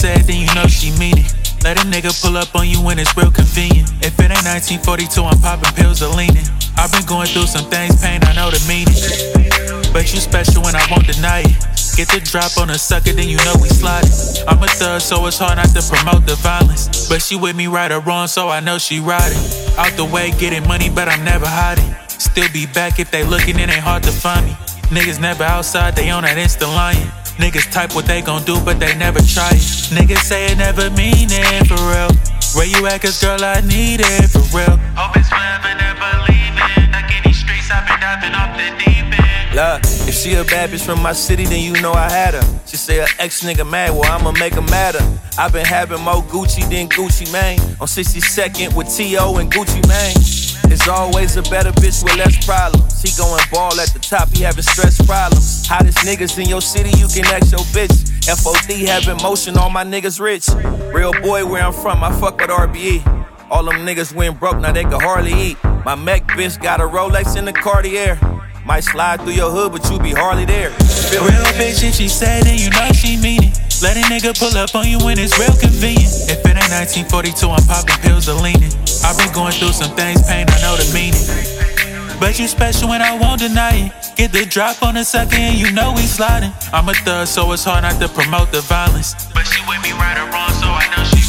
said, then you know she mean it. Let a nigga pull up on you when it's real convenient. If it ain't 1942, I'm popping pills or leaning. I've been going through some things, pain, I know the meaning. But you special and I won't deny it. Get the drop on a sucker, then you know we slide it. I'm a thug, so it's hard not to promote the violence. But she with me right or wrong, so I know she riding. Out the way, getting money, but I'm never hiding. Still be back if they looking, it ain't hard to find me. Niggas never outside, they on that instant lying. Niggas type what they gon' do, but they never try it. Niggas say it never mean it, for real. Where you at, cause girl, I need it, for real. Hope it's forever, never leaving. Like any streets, I've been diving off the deep end. Look, if she a bad bitch from my city, then you know I had her. She say her ex-nigga mad, well, I'ma make her madder. I've been having more Gucci than Gucci Mane. On 62nd with T.O. and Gucci Mane. There's always a better bitch with less problems. He going ball at the top, he having stress problems. Hottest niggas in your city, you can ask your bitch. FOD having motion, all my niggas rich. Real boy where I'm from, I fuck with RBE. All them niggas went broke, now they can hardly eat. My Mac bitch got a Rolex in the Cartier. Might slide through your hood, but you be hardly there. Real bitch, if she said it, you know she mean it. Let a nigga pull up on you when it's real convenient. If it ain't 1942, I'm popping pills or leaning. I've been going through some things, pain, I know the meaning. But you special and I won't deny it. Get the drop on a sucker and you know we sliding. I'm a thug, so it's hard not to promote the violence. But she with me right or wrong, so I know she